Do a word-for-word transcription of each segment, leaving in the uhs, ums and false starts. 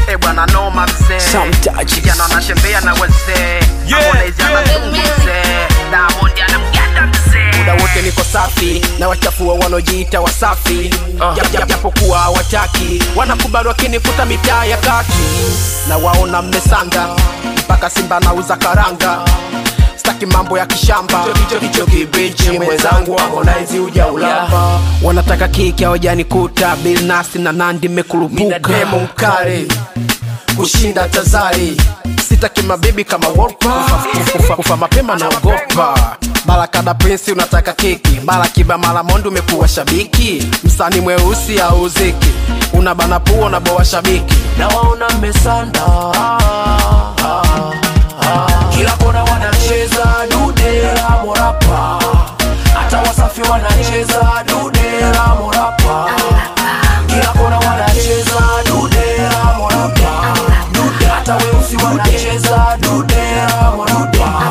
Eh bwana noma mzee. Kijana anatembea na wazee. Harmonize anazungu mzee. Diamond anamganda mzee. Muda wote niko safi na wachafua wanojiita wasafi. Japokuwa hawataki wanakubali wakinikuta mitaa ya kati. Na waona mmesanda mpaka Simba nauza karanga. Staki mambo ya kishamba. Hicho kibichi mwenzangu Harmonize uja ulapa. Wanataka kiki hawajanikuta. Bill Nass na Nandi mekulupuka. Mina demo mkali kushinda Tazari. Sitaki mabibi kama Wolpa. Kufa, kufa mapema na ugopa. Barakada Prince unataka kiki. Mara Kiba mara Mondo umekuwa shabiki. Msanii mweusi hauziki. Unabana puo na boa shabiki. Na waona mmesanda. Kila kona wanacheza dude la morapa. Hata Wasafi wanacheza dude la morapa. Kila kona wanacheza dude la morapa. Hata weusi wanacheza dude la morapa.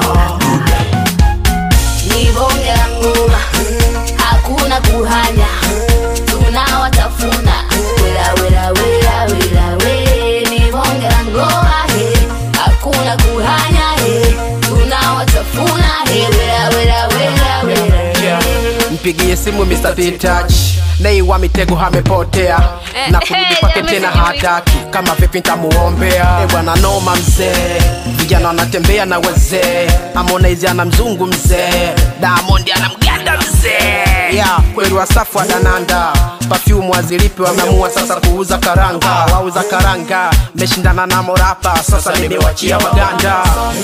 Ni bonge la ngoma, hakuna kuhanya. Tunawatafuna wela wela wela wela we. Ni bonge la ngoma he, hakuna kuhanya he. Tunawatafuna he wela wela wela wela. Mpigie simu mister P-Touch. Nei wa mitego hamepotea. Na kurudi kwake tena hataki. Kama vipi nitamuombea. Eh bwana noma mzee. Vijana wanatembea na wazee. Harmonize ana mzungu mzee. Diamond anamganda mzee. Yeah, kweli Wasafi wa dananda. Perfume wazilipi wameamua sasa kuuza karanga. Wauza karanga meshindana na morapa. Sasa nimewachia maganda.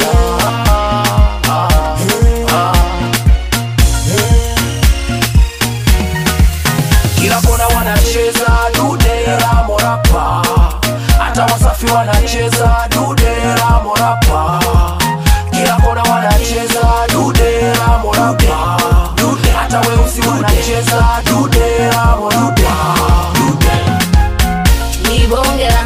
Kila kona wanacheza dude la morapa. Hata Wasafi wanacheza dude la morapa. Kila kona wanacheza dude la morapa. Hata weusi wanacheza dude la morapa. Ni bonge la